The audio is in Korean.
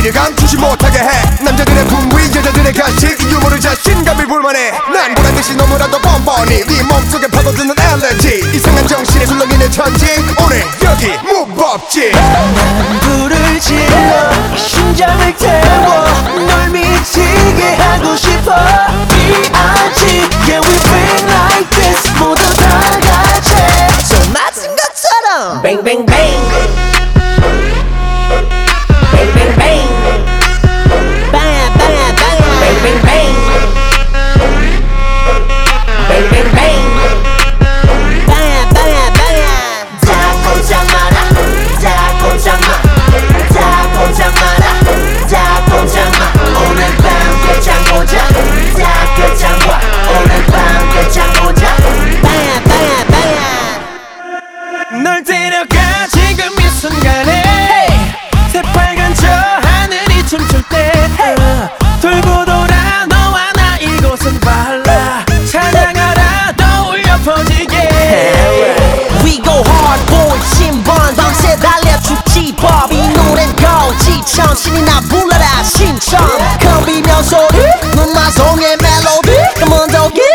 비밀을 감추지 못하게 해. 남자들의 분위 여자들의 가식 유머를 자신감을 불만해. 난 보란듯이 너무나도 뻔뻔히 네 몸속에 파고드는 엘레지. 이상한 정신에 술렁이는 천지 오늘 여기 무법지. 난 불을 질러 심장을 태워 널 미치게 하고 싶어. B.I.G. Yeah we bring like this 모두 다 같이 좀 맞은 것처럼 Bang bang bang Bang bang bang Bang bang bang Bang bang bang Bang bang bang Bang bang bang 다 꼼짝 마라 다 꼼짝 마 다 꼼짝 마라 다 꼼짝 마 오늘 밤 끝장 보자 다 끝장 봐 오늘 밤 끝장 보자 Bang bang bang 널 데려가 지금 이 순간에 새빨간 저 하늘이 춤출 때 돌고 돌아 너와 나 이곳은 발라 찬양하라 떠올려 퍼지게 We go hard boy 신번 밤새 달려 죽지 법 이 노래는 고지처럼 신이 나 불러라 신청 겁이면 소리 눈마송의 멜로디 Come on doggy